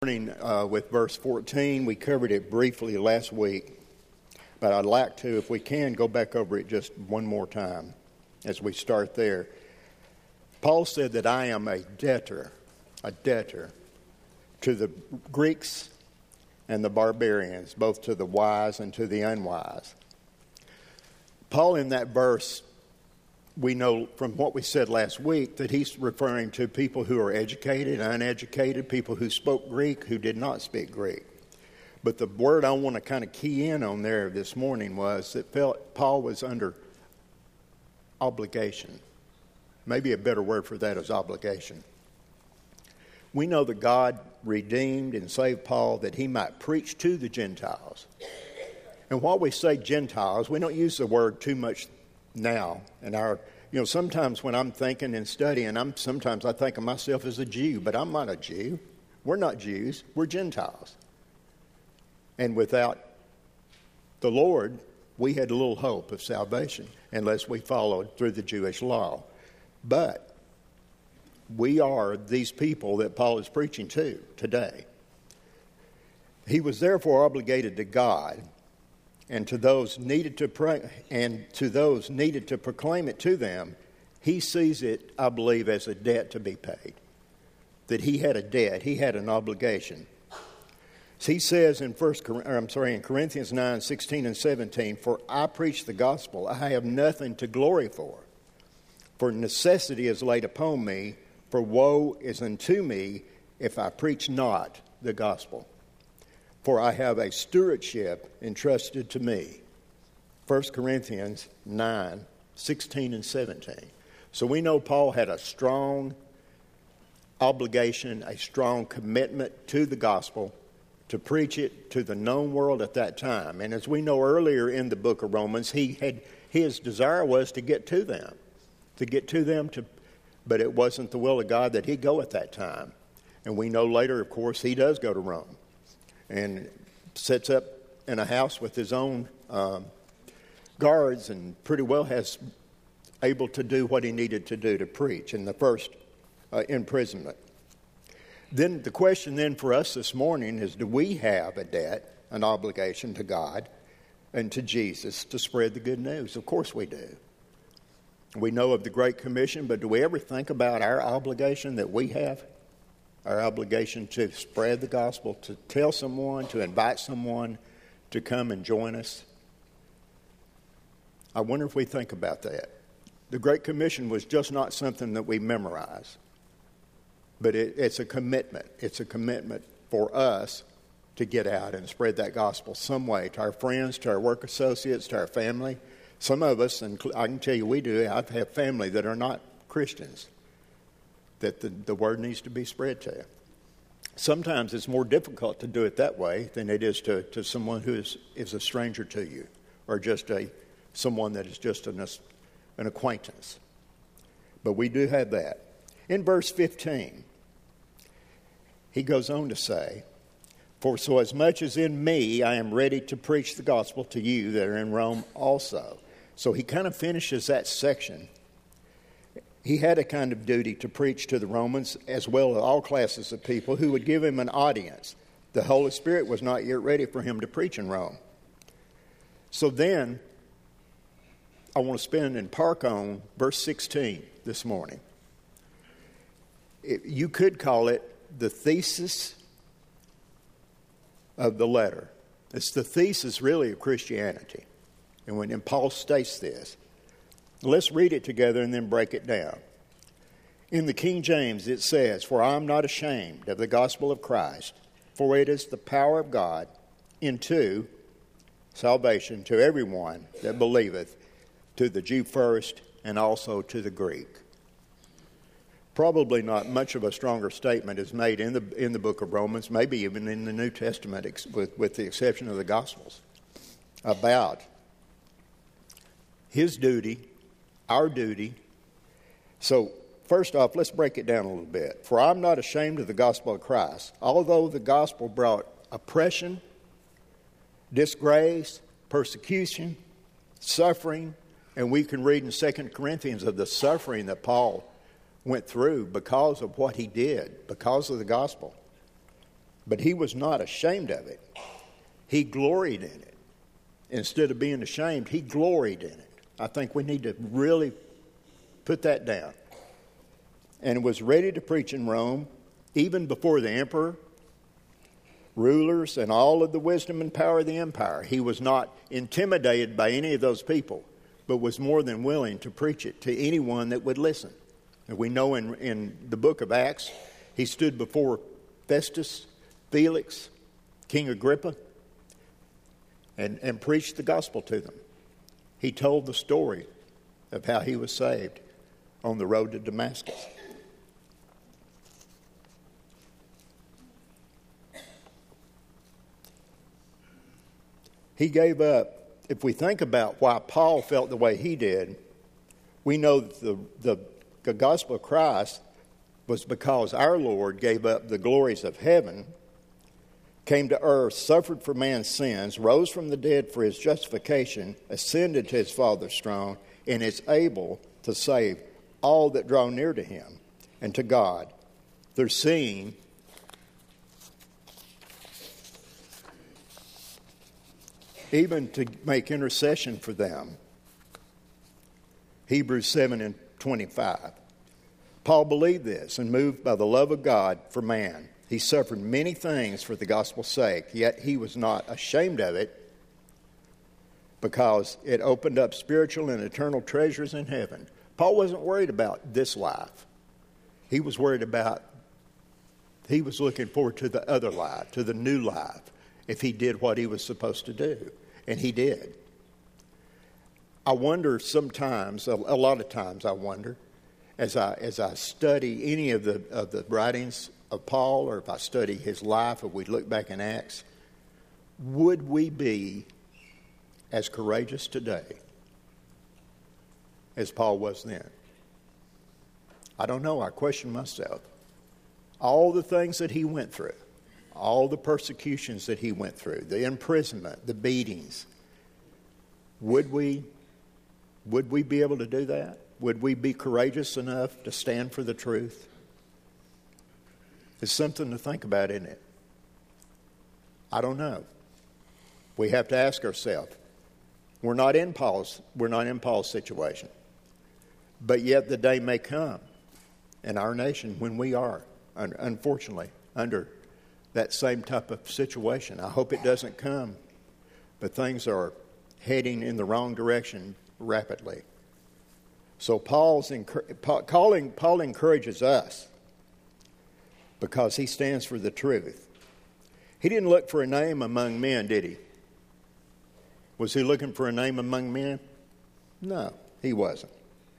Morning with verse 14. We covered it briefly last week, but I'd like to, if we can, go back over it just one more time as we start there. Paul said that I am a debtor to the Greeks and the barbarians, both to the wise and to the unwise. Paul in that verse, we know from what we said last week that he's referring to people who are educated, uneducated, people who spoke Greek, who did not speak Greek. But the word I want to kind of key in on there this morning was that Paul was under obligation. Maybe a better word for that is obligation. We know that God redeemed and saved Paul that he might preach to the Gentiles. And while we say Gentiles, we don't use the word too much now in our, sometimes when I'm thinking and studying, sometimes I think of myself as a Jew, but I'm not a Jew. We're not Jews. We're Gentiles. And without the Lord, we had little hope of salvation unless we followed through the Jewish law. But we are these people that Paul is preaching to today. He was therefore obligated to God and to those needed to proclaim it to them. He sees it, I believe, as a debt to be paid. That he had a debt, he had an obligation. He says in Corinthians 9, 16 and 17, "For I preach the gospel, I have nothing to glory for necessity is laid upon me, for woe is unto me if I preach not the gospel. For I have a stewardship entrusted to me." 1 Corinthians 9, 16 and 17. So we know Paul had a strong obligation, a strong commitment to the gospel, to preach it to the known world at that time. And as we know earlier in the book of Romans, his desire was to get to them. But it wasn't the will of God that he go at that time. And we know later, of course, he does go to Rome and sets up in a house with his own guards and pretty well has able to do what he needed to do to preach in the first imprisonment. Then the question then for us this morning is, do we have a debt, an obligation to God and to Jesus to spread the good news? Of course we do. We know of the Great Commission, but do we ever think about our obligation that we have? Our obligation to spread the gospel, to tell someone, to invite someone to come and join us. I wonder if we think about that. The Great Commission was just not something that we memorize, but it's a commitment. It's a commitment for us to get out and spread that gospel some way to our friends, to our work associates, to our family. Some of us, and I can tell you we do, I have family that are not Christians, that the word needs to be spread to. Sometimes it's more difficult to do it that way than it is to someone who is a stranger to you, or just someone that is just an acquaintance. But we do have that. In verse 15, he goes on to say, "For so as much as in me I am ready to preach the gospel to you that are in Rome also." So he kind of finishes that section. He had a kind of duty to preach to the Romans as well as all classes of people who would give him an audience. The Holy Spirit was not yet ready for him to preach in Rome. So then, I want to spend and park on verse 16 this morning. You could call it the thesis of the letter. It's the thesis really of Christianity. And when Paul states this, let's read it together and then break it down. In the King James it says, "For I am not ashamed of the gospel of Christ, for it is the power of God unto salvation to everyone that believeth, to the Jew first and also to the Greek." Probably not much of a stronger statement is made in the book of Romans, maybe even in the New Testament, with the exception of the Gospels, about his duty, our duty. So, first off, let's break it down a little bit. "For I'm not ashamed of the gospel of Christ." Although the gospel brought oppression, disgrace, persecution, suffering, and we can read in 2 Corinthians of the suffering that Paul went through because of what he did, because of the gospel. But he was not ashamed of it. He gloried in it. Instead of being ashamed, he gloried in it. I think we need to really put that down. And was ready to preach in Rome, even before the emperor, rulers, and all of the wisdom and power of the empire. He was not intimidated by any of those people, but was more than willing to preach it to anyone that would listen. And we know in the book of Acts, he stood before Festus, Felix, King Agrippa, and preached the gospel to them. He told the story of how he was saved on the road to Damascus. He gave up. If we think about why Paul felt the way he did, we know that the gospel of Christ was because our Lord gave up the glories of heaven, came to earth, suffered for man's sins, rose from the dead for his justification, ascended to his Father's throne, and is able to save all that draw near to him and to God through seeing even to make intercession for them. Hebrews 7:25. Paul believed this, and moved by the love of God for man, he suffered many things for the gospel's sake, yet he was not ashamed of it, because it opened up spiritual and eternal treasures in heaven. Paul wasn't worried about this life. He was looking forward to the other life, to the new life, if he did what he was supposed to do. And he did. I wonder sometimes, a lot of times I wonder, as I study any of the writings of Paul, or if I study his life, or we look back in Acts, would we be as courageous today as Paul was then? I don't know. I question myself. All the things that he went through, all the persecutions that he went through, the imprisonment, the beatings, would we be able to do that? Would we be courageous enough to stand for the truth? It's something to think about, isn't it? I don't know. We have to ask ourselves. We're not in Paul's situation. But yet the day may come in our nation when we are, unfortunately, under that same type of situation. I hope it doesn't come, but things are heading in the wrong direction rapidly. So Paul encourages us because he stands for the truth. He didn't look for a name among men, did he? Was he looking for a name among men? No, he wasn't.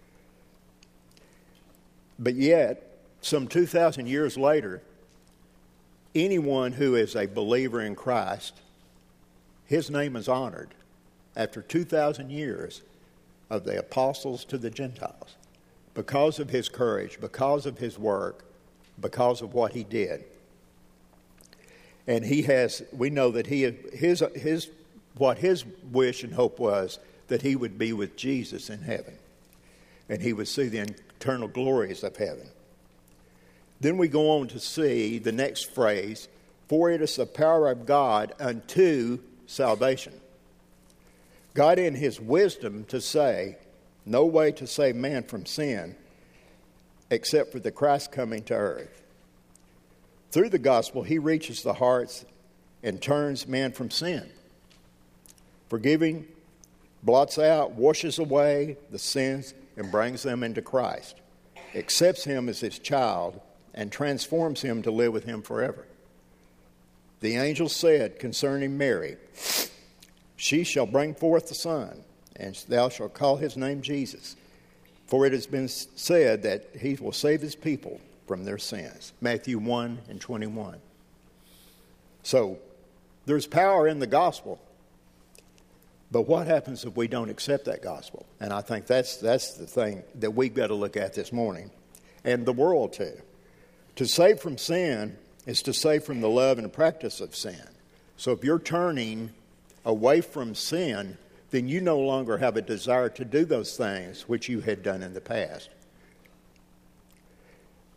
But yet, some 2,000 years later, anyone who is a believer in Christ, his name is honored after 2,000 years of the apostles to the Gentiles because of his courage, because of his work, because of what he did. And we know that his wish and hope was that he would be with Jesus in heaven and he would see the eternal glories of heaven. Then we go on to see the next phrase, for it is the power of God unto salvation. God in his wisdom to say, no way to save man from sin except for the Christ coming to earth. Through the gospel, he reaches the hearts and turns man from sin. Forgiving, blots out, washes away the sins and brings them into Christ. Accepts him as his child and transforms him to live with him forever. The angel said concerning Mary, she shall bring forth the Son, and thou shalt call his name Jesus. For it has been said that he will save his people from their sins. Matthew 1:21. So, there's power in the gospel. But what happens if we don't accept that gospel? And I think that's the thing that we've got to look at this morning. And the world too. To save from sin is to save from the love and practice of sin. So if you're turning away from sin, then you no longer have a desire to do those things which you had done in the past.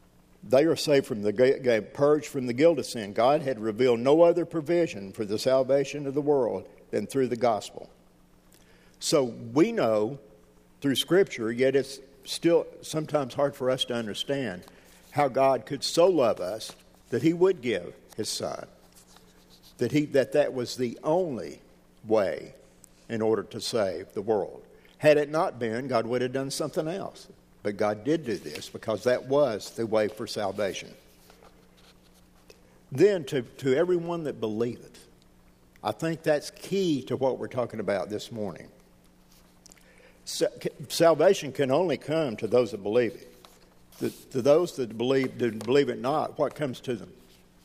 They are saved from the purged from the guilt of sin. God had revealed no other provision for the salvation of the world than through the gospel. So we know through Scripture, yet it's still sometimes hard for us to understand how God could so love us that He would give His Son. That was the only way in order to save the world. Had it not been, God would have done something else. But God did do this because that was the way for salvation. Then to everyone that believeth. I think that's key to what we're talking about this morning. Salvation can only come to those that believe it. To those that believe it not, what comes to them?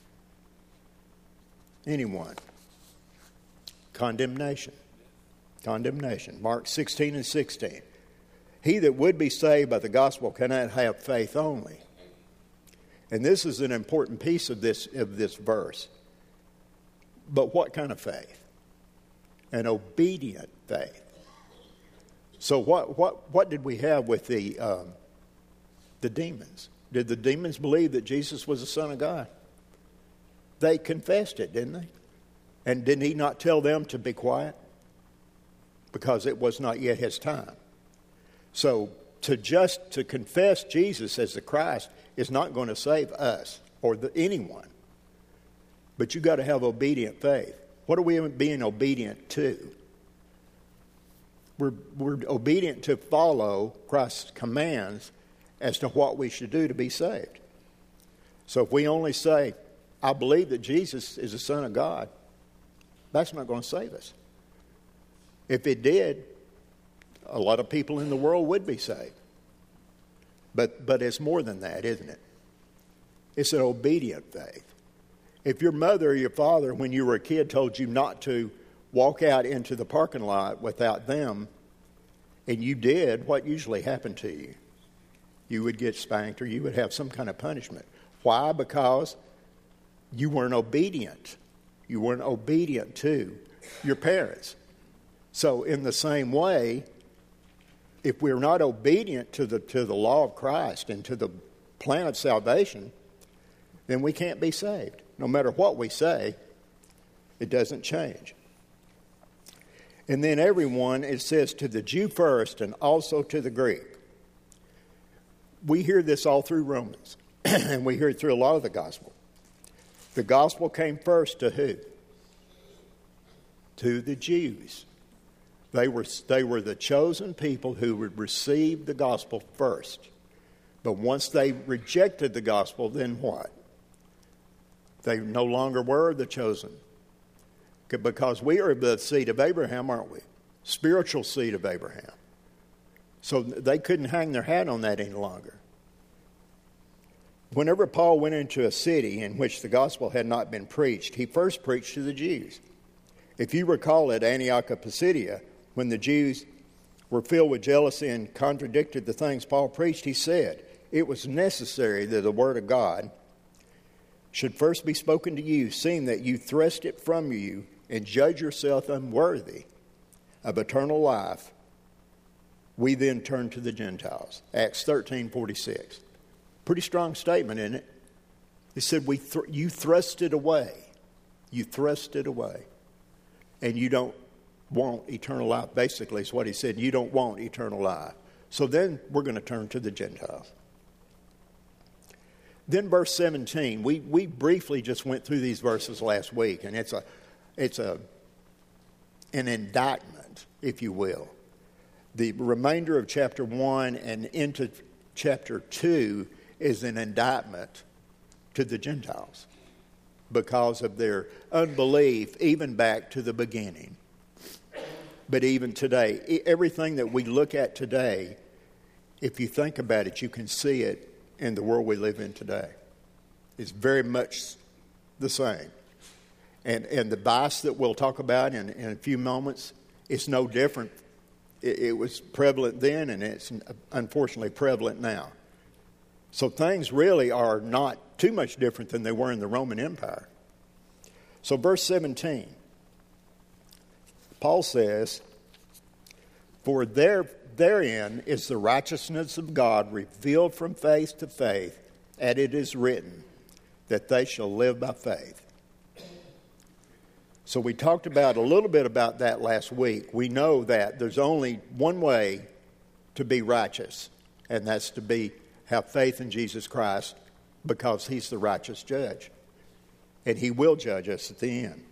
Anyone. Condemnation. Condemnation. Mark 16 and 16. He that would be saved by the gospel cannot have faith only. And this is an important piece of this verse. But what kind of faith? An obedient faith. So what did we have with the demons? Did the demons believe that Jesus was the Son of God? They confessed it, didn't they? And didn't He not tell them to be quiet? Because it was not yet His time. So to confess Jesus as the Christ is not going to save us or anyone. But you've got to have obedient faith. What are we being obedient to? We're obedient to follow Christ's commands as to what we should do to be saved. So if we only say, I believe that Jesus is the Son of God, that's not going to save us. If it did, a lot of people in the world would be saved. But it's more than that, isn't it? It's an obedient faith. If your mother or your father, when you were a kid, told you not to walk out into the parking lot without them, and you did, what usually happened to you? You would get spanked or you would have some kind of punishment. Why? Because you weren't obedient. You weren't obedient to your parents. So in the same way, if we're not obedient to the law of Christ and to the plan of salvation, then we can't be saved. No matter what we say, it doesn't change. And then everyone, it says to the Jew first and also to the Greek. We hear this all through Romans, and we hear it through a lot of the gospel. The gospel came first to who? To the Jews. They were the chosen people who would receive the gospel first. But once they rejected the gospel, then what? They no longer were the chosen. Because we are the seed of Abraham, aren't we? Spiritual seed of Abraham. So they couldn't hang their hat on that any longer. Whenever Paul went into a city in which the gospel had not been preached, he first preached to the Jews. If you recall at Antioch of Pisidia, when the Jews were filled with jealousy and contradicted the things Paul preached, he said, it was necessary that the word of God should first be spoken to you, seeing that you thrust it from you and judge yourself unworthy of eternal life. We then turn to the Gentiles. Acts 13:46. Pretty strong statement, isn't it? He said, you thrust it away. You thrust it away. And you don't want eternal life, basically is what he said. You don't want eternal life. So then we're going to turn to the Gentiles. Then verse 17, we briefly just went through these verses last week, and it's an indictment, if you will. The remainder of chapter 1 and into chapter 2 is an indictment to the Gentiles because of their unbelief, even back to the beginning. But even today, everything that we look at today, if you think about it, you can see it in the world we live in today. It's very much the same. And the bias that we'll talk about in a few moments, it's no different. It was prevalent then, and it's unfortunately prevalent now. So things really are not too much different than they were in the Roman Empire. So verse 17, Paul says, for therein is the righteousness of God revealed from faith to faith, and it is written that they shall live by faith. So we talked about a little bit about that last week. We know that there's only one way to be righteous, and that's to have faith in Jesus Christ, because he's the righteous judge. And he will judge us at the end.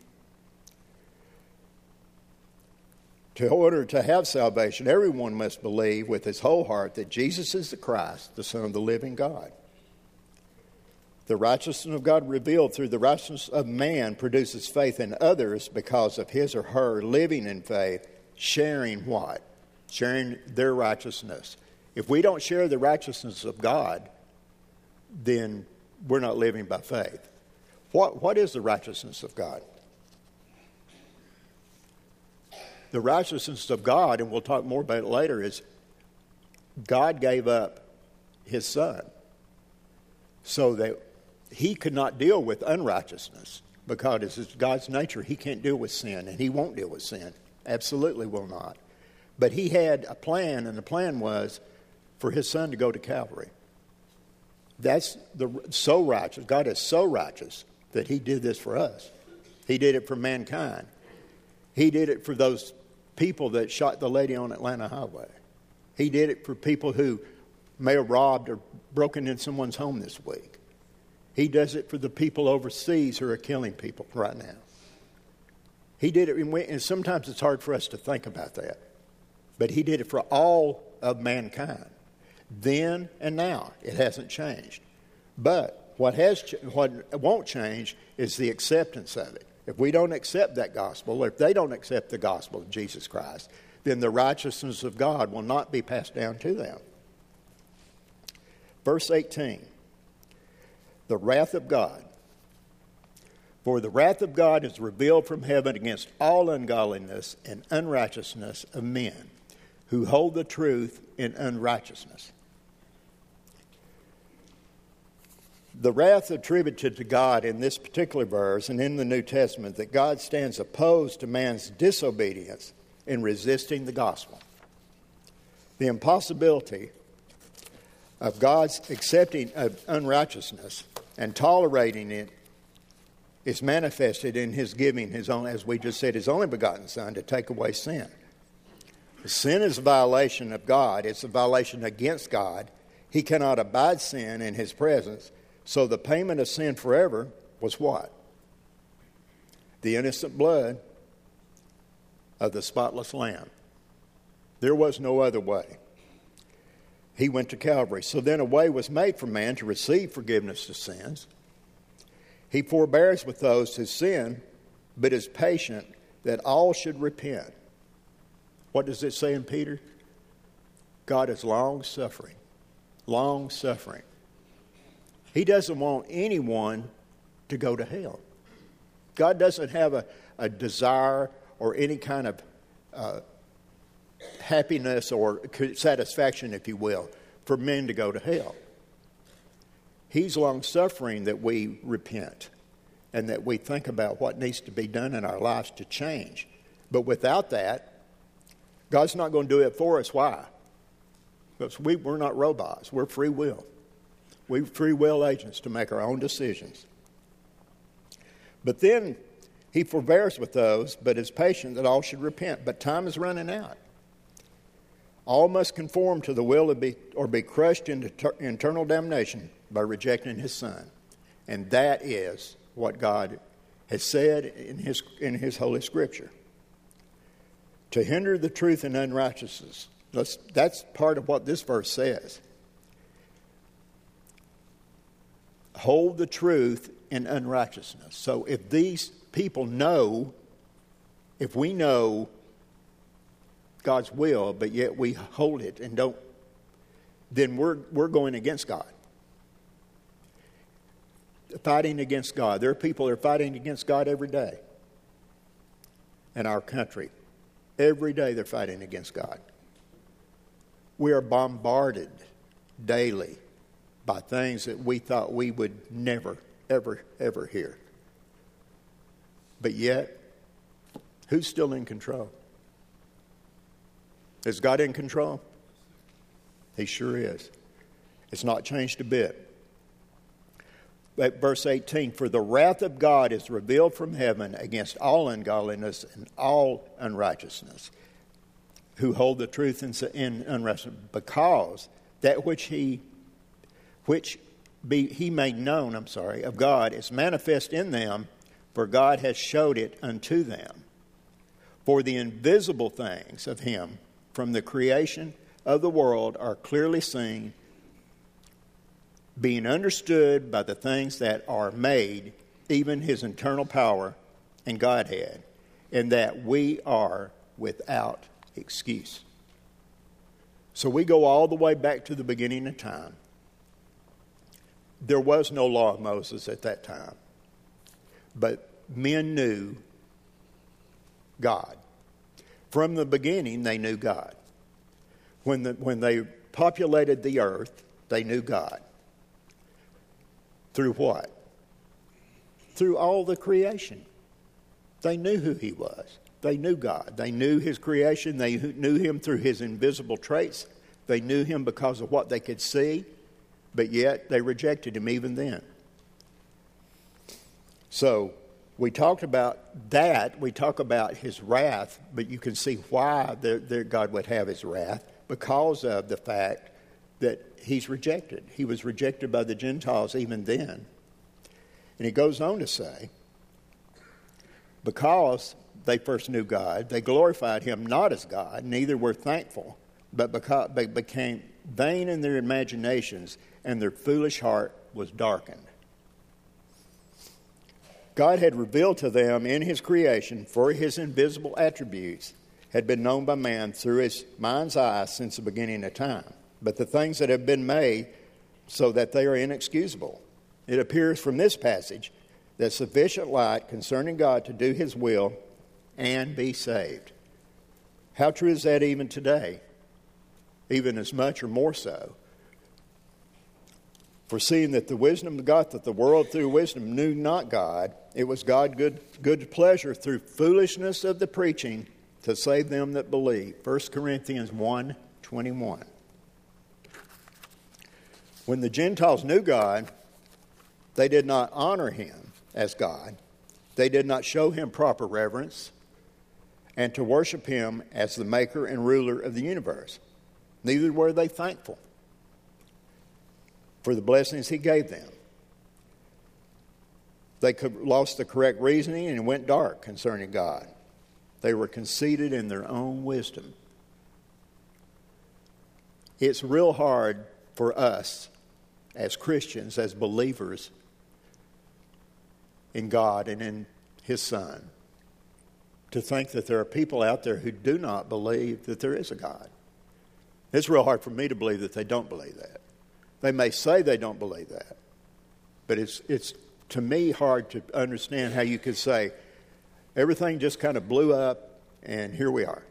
In order to have salvation, everyone must believe with his whole heart that Jesus is the Christ, the Son of the living God. The righteousness of God revealed through the righteousness of man produces faith in others because of his or her living in faith, sharing what? Sharing their righteousness. If we don't share the righteousness of God, then we're not living by faith. What is the righteousness of God? The righteousness of God, and we'll talk more about it later, is God gave up his Son so that he could not deal with unrighteousness, because it's God's nature. He can't deal with sin, and he won't deal with sin. Absolutely will not. But he had a plan, and the plan was for his Son to go to Calvary. That's so righteous. God is so righteous that he did this for us. He did it for mankind. He did it for those people that shot the lady on Atlanta Highway. He did it for people who may have robbed or broken in someone's home this week. He does it for the people overseas who are killing people right now. He did it, and sometimes it's hard for us to think about that. But he did it for all of mankind. Then and now, it hasn't changed. But what won't change is the acceptance of it. If we don't accept that gospel, or if they don't accept the gospel of Jesus Christ, then the righteousness of God will not be passed down to them. Verse 18, the wrath of God. For the wrath of God is revealed from heaven against all ungodliness and unrighteousness of men who hold the truth in unrighteousness. The wrath attributed to God in this particular verse and in the New Testament, that God stands opposed to man's disobedience in resisting the gospel. The impossibility of God's accepting of unrighteousness and tolerating it is manifested in his giving his own, as we just said, his only begotten Son to take away sin. Sin is a violation of God. It's a violation against God. He cannot abide sin in his presence. So the payment of sin forever was what? The innocent blood of the spotless Lamb. There was no other way. He went to Calvary. So then a way was made for man to receive forgiveness of sins. He forbears with those who sin, but is patient that all should repent. What does it say in Peter? God is long-suffering. Long-suffering. He doesn't want anyone to go to hell. God doesn't have a desire or any kind of happiness or satisfaction, if you will, for men to go to hell. He's long-suffering that we repent and that we think about what needs to be done in our lives to change. But without that, God's not going to do it for us. Why? Because we're not robots. We're free will. We're free will agents to make our own decisions. But then he forbears with those, but is patient that all should repent. But time is running out. All must conform to the will or be crushed into eternal damnation by rejecting his Son. And that is what God has said in his Holy Scripture. To hinder the truth in unrighteousness. That's part of what this verse says. Hold the truth in unrighteousness. So if these people know, if we know God's will, but yet we hold it and don't, then we're going against God. Fighting against God. There are people that are fighting against God every day in our country. Every day they're fighting against God. We are bombarded daily by things that we thought we would never, ever, ever hear. But yet, who's still in control? Is God in control? He sure is. It's not changed a bit. verse 18, for the wrath of God is revealed from heaven against all ungodliness and all unrighteousness, who hold the truth in unrighteousness, because that which he made known, of God is manifest in them, for God has showed it unto them. For the invisible things of him from the creation of the world are clearly seen, being understood by the things that are made, even his internal power and Godhead, and that we are without excuse. So we go all the way back to the beginning of time. There was no law of Moses at that time, but men knew God. From the beginning, they knew God. When they populated the earth, they knew God. Through what? Through all the creation. They knew who he was. They knew God. They knew his creation. They knew him through his invisible traits. They knew him because of what they could see, but yet they rejected him even then. So we talked about that. We talk about his wrath, but you can see why God would have his wrath, because of the fact that he's rejected. He was rejected by the Gentiles even then. And he goes on to say, because they first knew God, they glorified him not as God, neither were thankful, but they became vain in their imaginations, and their foolish heart was darkened. God had revealed to them in his creation, for his invisible attributes had been known by man through his mind's eye since the beginning of time. But the things that have been made so that they are inexcusable. It appears from this passage that sufficient light concerning God to do his will and be saved. How true is that even today? Even as much or more so. For seeing that the wisdom of God, that the world through wisdom knew not God, it was God's good pleasure through foolishness of the preaching to save them that believe. 1 Corinthians 1:21. When the Gentiles knew God, they did not honor him as God. They did not show him proper reverence and to worship him as the maker and ruler of the universe. Neither were they thankful for the blessings he gave them. They lost the correct reasoning and went dark concerning God. They were conceited in their own wisdom. It's real hard for us as Christians, as believers in God and in his Son, to think that there are people out there who do not believe that there is a God. It's real hard for me to believe that they don't believe that. They may say they don't believe that, but it's to me hard to understand how you could say everything just kind of blew up and here we are.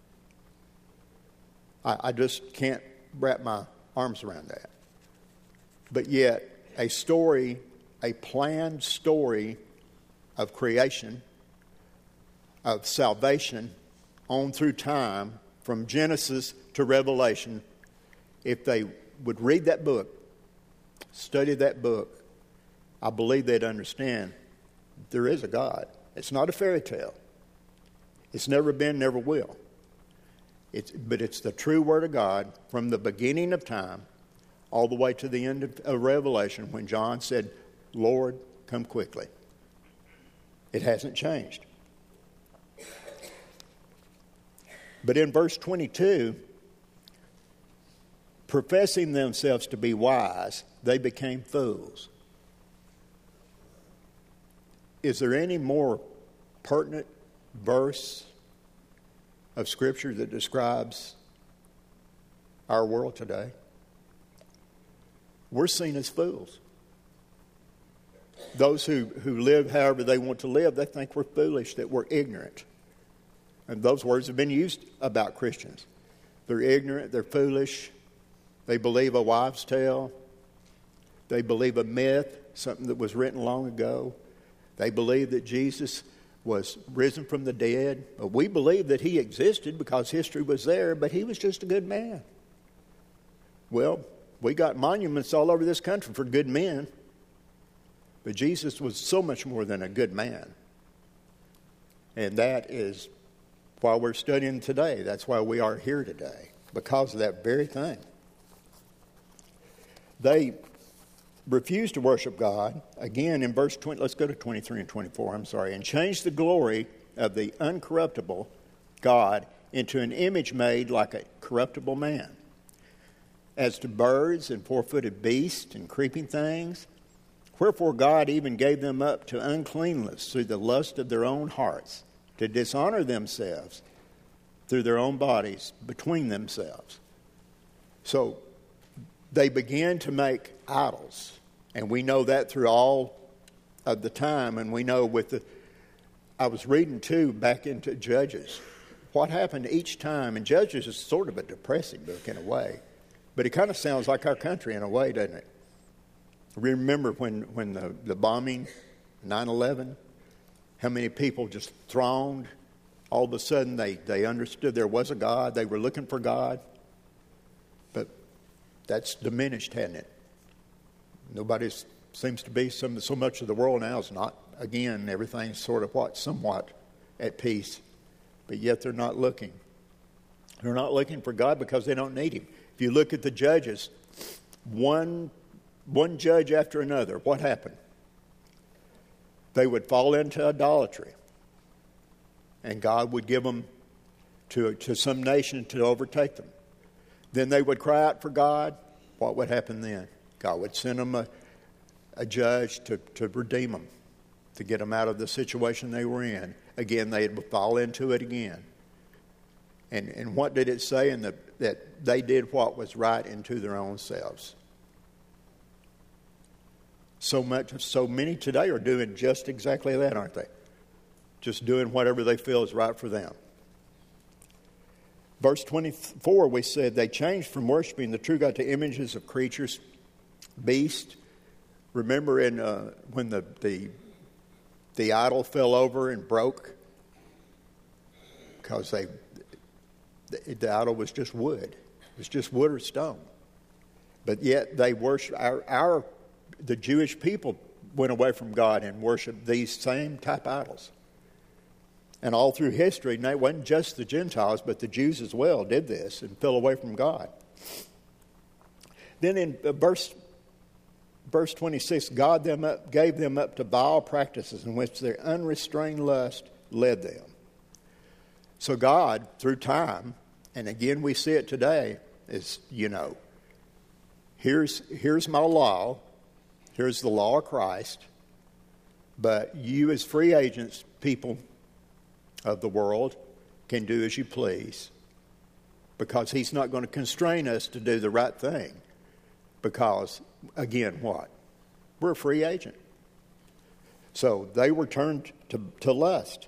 I just can't wrap my arms around that. But yet, a planned story of creation, of salvation, on through time, from Genesis to Revelation, if they would read that book, study that book, I believe they'd understand there is a God. It's not a fairy tale. It's never been, never will. But it's the true Word of God from the beginning of time all the way to the end of Revelation when John said, Lord, come quickly. It hasn't changed. But in verse 22, professing themselves to be wise, they became fools. Is there any more pertinent verse of Scripture that describes our world today? We're seen as fools. Those who live however they want to live, they think we're foolish, that we're ignorant. And those words have been used about Christians. They're ignorant, they're foolish, they believe a wives' tale, they believe a myth, something that was written long ago. They believe that Jesus was risen from the dead. But we believe that he existed because history was there, but he was just a good man. Well, we got monuments all over this country for good men. But Jesus was so much more than a good man. And that is why we're studying today. That's why we are here today, because of that very thing. They refused to worship God, again in verse 20, let's go to 23 and 24, and changed the glory of the uncorruptible God into an image made like a corruptible man. As to birds and four-footed beasts and creeping things, wherefore God even gave them up to uncleanness through the lust of their own hearts, to dishonor themselves through their own bodies between themselves. So they began to make idols. And we know that through all of the time. And we know I was reading too back into Judges. What happened each time, and Judges is sort of a depressing book in a way. But it kind of sounds like our country in a way, doesn't it? Remember when the bombing, 9/11, how many people just thronged? All of a sudden they understood there was a God. They were looking for God. But that's diminished, hasn't it? Nobody seems to be, so much of the world now is not, again, everything's sort of somewhat at peace. But yet they're not looking. They're not looking for God because they don't need Him. If you look at the judges, one judge after another, what happened? They would fall into idolatry. And God would give them to some nation to overtake them. Then they would cry out for God. What would happen then? God would send them a judge to redeem them, to get them out of the situation they were in. Again, they would fall into it again. And what did it say? That they did what was right into their own selves. So many today are doing just exactly that, aren't they? Just doing whatever they feel is right for them. Verse 24, we said they changed from worshiping the true God to images of creatures, beasts. Remember when the idol fell over and broke? Because the idol was just wood. It was just wood or stone. But yet they worship the Jewish people went away from God and worshiped these same type idols. And all through history, and it wasn't just the Gentiles, but the Jews as well did this and fell away from God. Then in verse 26, God gave them up to vile practices in which their unrestrained lust led them. So God, through time, and again we see it today, is, here's my law, here's the law of Christ, but you as free agents, people of the world, can do as you please, because He's not going to constrain us to do the right thing, because, again, what? We're a free agent. So they were turned to lust.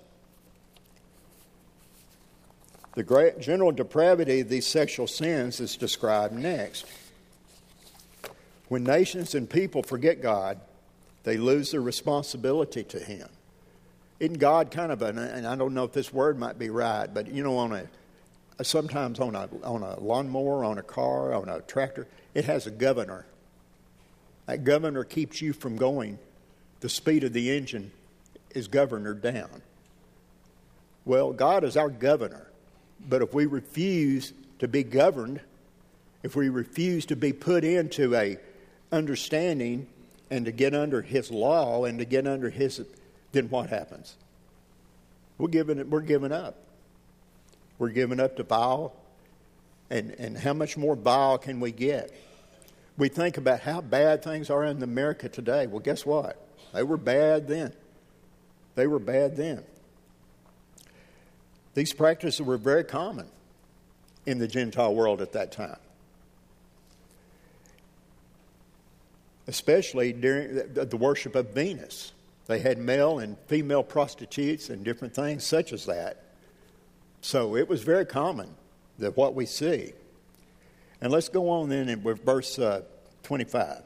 The great general depravity of these sexual sins is described next. When nations and people forget God, they lose their responsibility to Him. Isn't God kind of and I don't know if this word might be right, but sometimes on a lawnmower, on a car, on a tractor, it has a governor. That governor keeps you from going. The speed of the engine is governed down. Well, God is our governor. But if we refuse to be governed, if we refuse to be put into a understanding and to get under His law and to get under His, then what happens? We're giving up. We're giving up to vile. And how much more vile can we get? We think about how bad things are in America today. Well, guess what? They were bad then. They were bad then. These practices were very common in the Gentile world at that time. Especially during the worship of Venus. They had male and female prostitutes and different things such as that. So it was very common that what we see. And let's go on then with verse 26.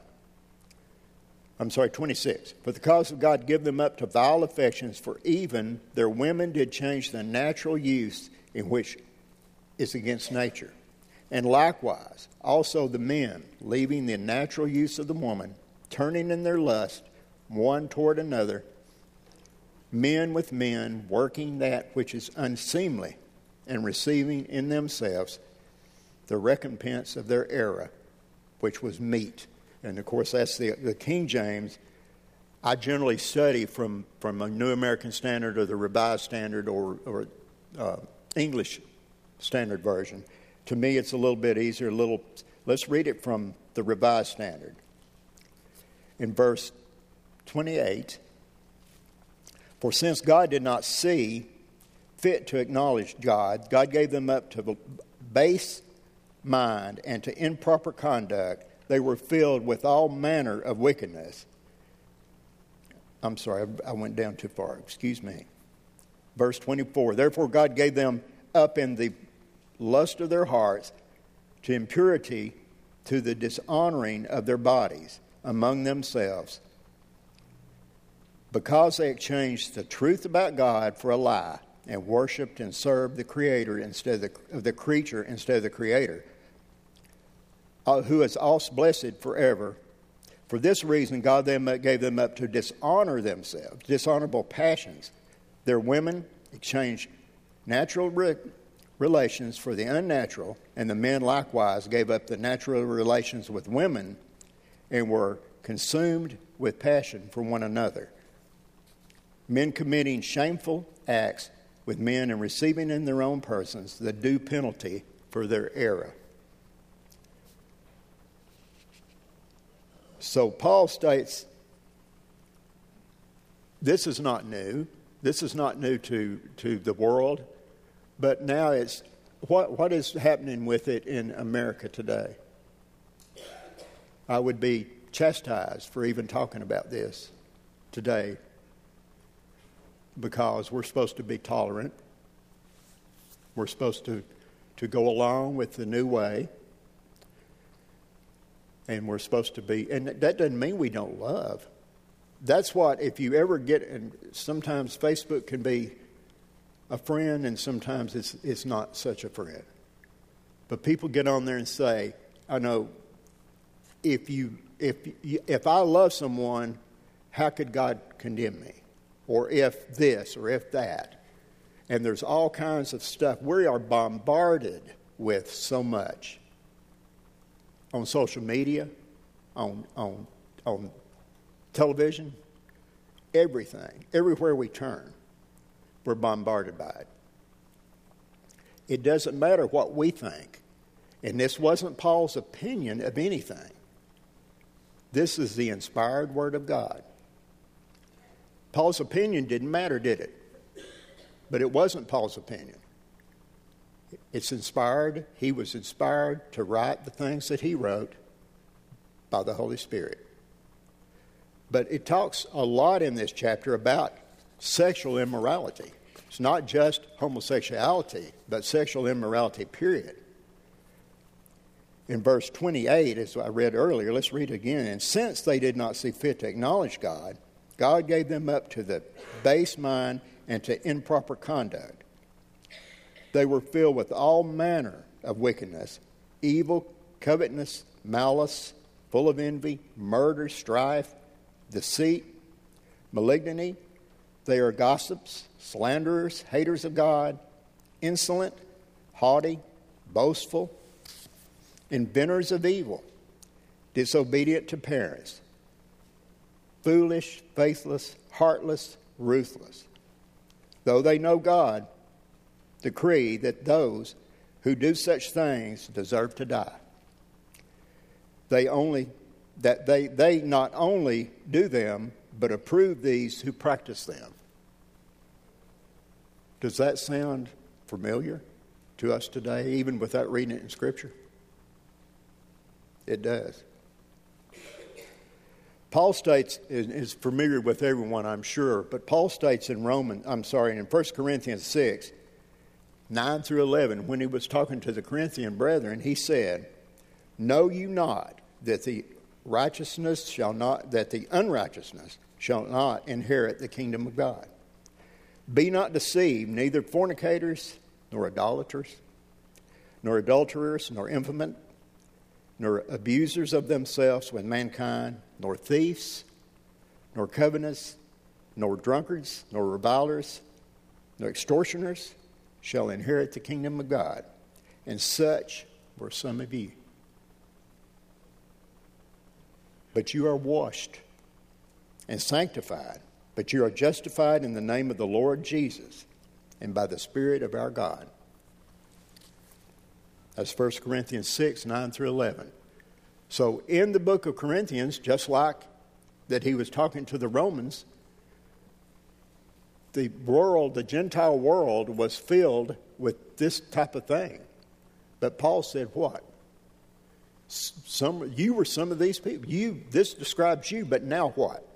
For the cause of God give them up to vile affections, for even their women did change the natural use in which is against nature. And likewise, also the men, leaving the natural use of the woman, turning in their lust, one toward another, men with men, working that which is unseemly, and receiving in themselves the recompense of their error, which was meat. And of course, that's the King James. I generally study from a New American Standard or the Revised Standard or English Standard Version. To me, it's a little bit easier. Let's read it from the Revised Standard. In verse 28, for since God did not see fit to acknowledge God, God gave them up to base mind and to improper conduct. They were filled with all manner of wickedness. I'm sorry, I went down too far. Excuse me. Verse 24, therefore God gave them up in the lust of their hearts to impurity, to the dishonoring of their bodies among themselves, because they exchanged the truth about God for a lie, and worshipped and served the Creator instead of the creature instead of the Creator, who is also blessed forever. For this reason, God gave them up to dishonor themselves, dishonorable passions. Their women exchanged natural relations for the unnatural, and the men likewise gave up the natural relations with women and were consumed with passion for one another. Men committing shameful acts with men and receiving in their own persons the due penalty for their error. So Paul states, this is not new. This is not new to the world. But now it's what is happening with it in America today. I would be chastised for even talking about this today, because we're supposed to be tolerant. We're supposed to go along with the new way. And we're supposed to be, and that doesn't mean we don't love. That's what, if you ever get, and sometimes Facebook can be a friend and sometimes it's not such a friend. But people get on there and say, I know, if I love someone, how could God condemn me? Or if this, or if that. And there's all kinds of stuff. We are bombarded with so much. On social media, on television, everything, everywhere we turn, we're bombarded by it. It doesn't matter what we think. And this wasn't Paul's opinion of anything. This is the inspired Word of God. Paul's opinion didn't matter, did it? But it wasn't Paul's opinion. It's inspired. He was inspired to write the things that he wrote by the Holy Spirit. But it talks a lot in this chapter about sexual immorality. It's not just homosexuality, but sexual immorality, period. In verse 28, as I read earlier, let's read it again. And since they did not see fit to acknowledge God, God gave them up to the base mind and to improper conduct. They were filled with all manner of wickedness, evil, covetousness, malice, full of envy, murder, strife, deceit, malignity. They are gossips, slanderers, haters of God, insolent, haughty, boastful, inventors of evil, disobedient to parents, foolish, faithless, heartless, ruthless. Though they know God, decree that those who do such things deserve to die. They not only do them, but approve these who practice them. Does that sound familiar to us today, even without reading it in Scripture? It does. Paul states, is familiar with everyone, I'm sure, but Paul states in 1 Corinthians 6, 9 through 11, when he was talking to the Corinthian brethren, he said, "Know you not that the unrighteousness shall not inherit the kingdom of God? Be not deceived, neither fornicators, nor idolaters, nor adulterers, nor infamous, nor abusers of themselves with mankind, nor thieves, nor covetous, nor drunkards, nor revilers, nor extortioners shall inherit the kingdom of God. And such were some of you. But you are washed and sanctified, but you are justified in the name of the Lord Jesus and by the Spirit of our God. That's 1 Corinthians 6, 9 through 11. So in the book of Corinthians, just like that he was talking to the Romans, the world, the Gentile world, was filled with this type of thing. But Paul said what? You were some of these people. This describes you, but now what?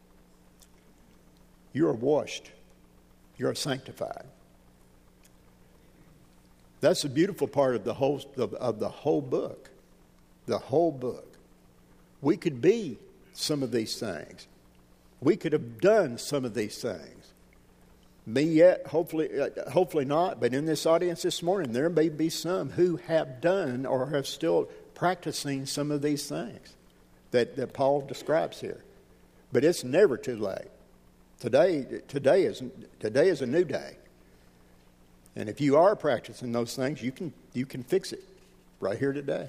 You are washed. You are sanctified. That's the beautiful part of the whole book. The whole book. We could be some of these things. We could have done some of these things. Me yet, hopefully not, but in this audience this morning, there may be some who have done or are still practicing some of these things that Paul describes here. But it's never too late. Today is a new day. And if you are practicing those things, you can fix it right here today.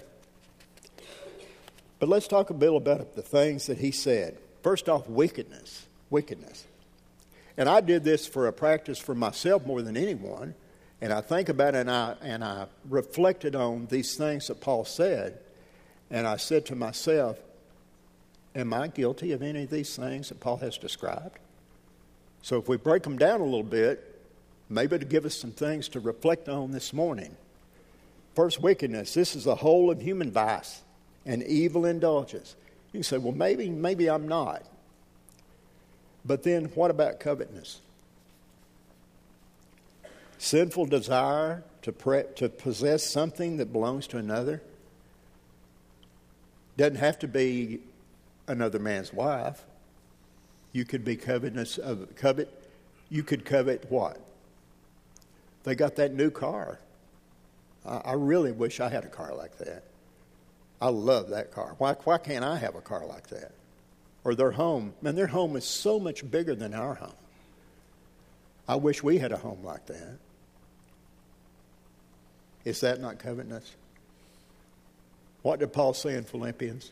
But let's talk a bit about the things that he said. First off, wickedness. And I did this for a practice for myself more than anyone. And I think about it and I reflected on these things that Paul said. And I said to myself, am I guilty of any of these things that Paul has described? So if we break them down a little bit, maybe to give us some things to reflect on this morning. First, wickedness. This is the whole of human vice and evil indulgence. You can say, well, maybe I'm not. But then what about covetousness? Sinful desire to possess something that belongs to another. Doesn't have to be another man's wife. You could be you could covet what? They got that new car. I really wish I had a car like that. I love that car. Why can't I have a car like that? Or their home. Man, their home is so much bigger than our home. I wish we had a home like that. Is that not covetousness? What did Paul say in Philippians?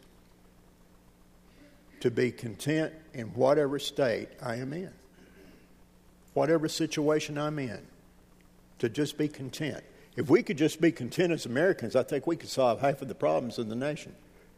To be content in whatever state I am in. Whatever situation I'm in. To just be content. If we could just be content as Americans, I think we could solve half of the problems in the nation.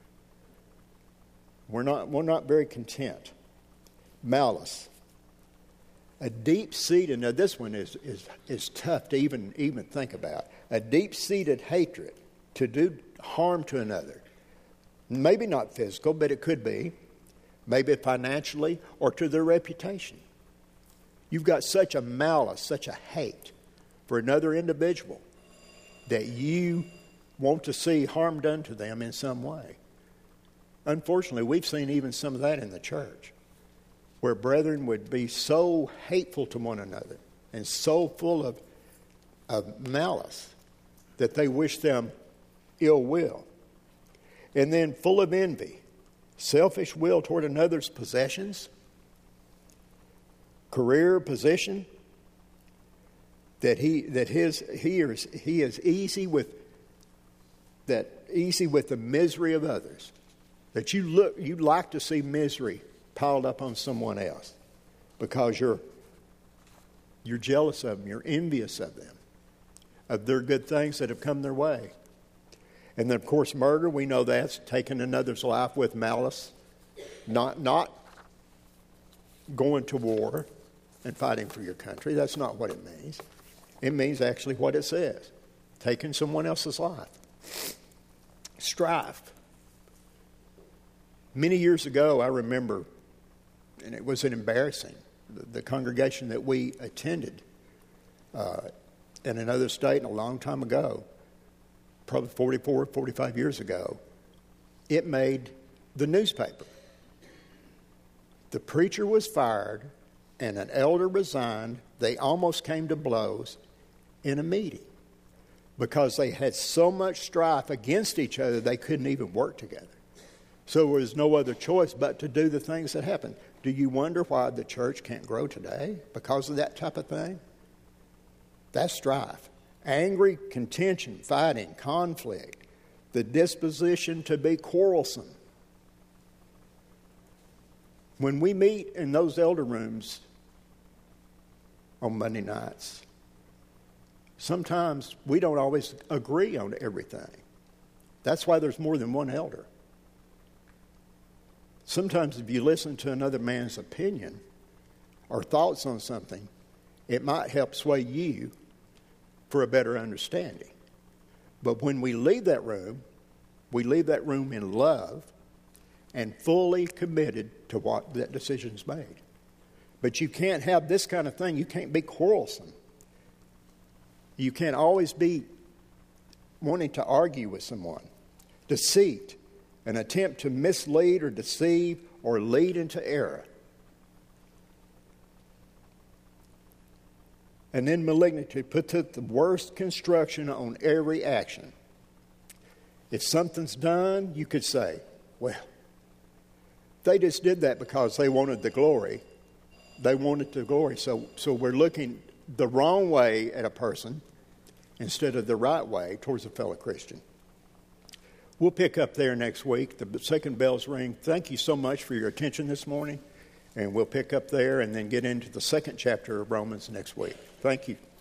We're not very content. Malice. A deep-seated, now this one is tough to even think about. A deep-seated hatred to do harm to another. Maybe not physical, but it could be. Maybe financially or to their reputation. You've got such a malice, such a hate for another individual that you want to see harm done to them in some way. Unfortunately, we've seen even some of that in the church, where brethren would be so hateful to one another and so full of malice that they wish them ill will. And then full of envy, selfish will toward another's possessions, career, position, that he is easy with the misery of others. That you like to see misery piled up on someone else because you're jealous of them, you're envious of them, of their good things that have come their way. And then, of course, murder, we know that's taking another's life with malice, not going to war and fighting for your country. That's not what it means. It means actually what it says, taking someone else's life. Strife. Many years ago, I remember, and it was embarrassing, the congregation that we attended in another state a long time ago, probably 45 years ago, it made the newspaper. The preacher was fired and an elder resigned. They almost came to blows in a meeting because they had so much strife against each other they couldn't even work together. So there was no other choice but to do the things that happened. Do you wonder why the church can't grow today? Because of that type of thing? That's strife. Angry, contention, fighting, conflict, the disposition to be quarrelsome. When we meet in those elder rooms on Monday nights, sometimes we don't always agree on everything. That's why there's more than one elder. Sometimes if you listen to another man's opinion or thoughts on something, it might help sway you for a better understanding. But when we leave that room in love and fully committed to what that decision's made. But you can't have this kind of thing. You can't be quarrelsome. You can't always be wanting to argue with someone. Deceit, an attempt to mislead or deceive or lead into error. And then malignity puts the worst construction on every action. If something's done, you could say, well, they just did that because they wanted the glory. They wanted the glory. So we're looking the wrong way at a person instead of the right way towards a fellow Christian. We'll pick up there next week. The second bell's ring. Thank you so much for your attention this morning. And we'll pick up there and then get into the second chapter of Romans next week. Thank you.